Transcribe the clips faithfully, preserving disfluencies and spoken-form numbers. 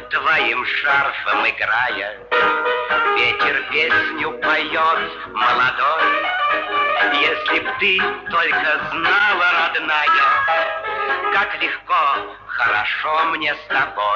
твоим шарфом играя. Ветер песню поет молодой. Если б ты только знала, родная, как легко, хорошо мне с тобой.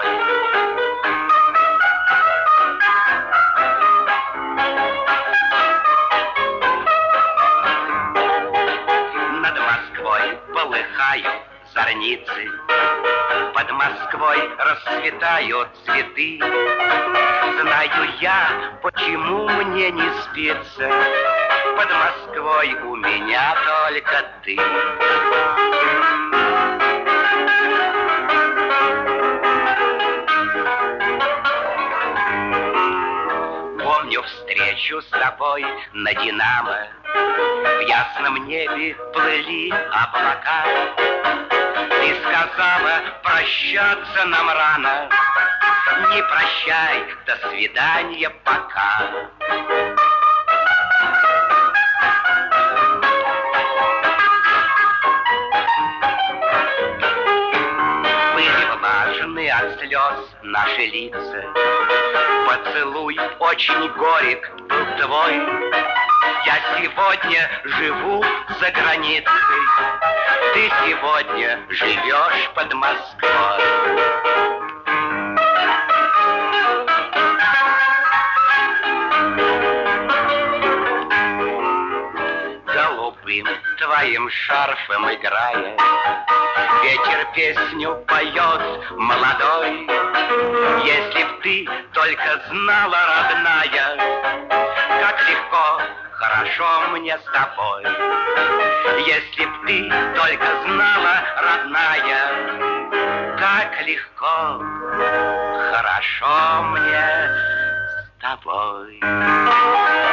Над Москвой полыхают зорницы, под Москвой расцветают цветы. Знаю я, почему мне не спится, под Москвой у меня только ты. Помню встречу с тобой на Динамо, в ясном небе плыли облака. Ты сказала, прощаться нам рано, не прощай, до свидания, пока. Были влажны от слез наши лица, поцелуй очень горек был твой. Я сегодня живу за границей, ты сегодня живешь под Москвой. Голубым твоим шарфом играя, ветер песню поет молодой. Если б ты только знала, родная, как легко, хорошо мне с тобой. Если б ты только знала, родная, как легко, хорошо мне с тобой.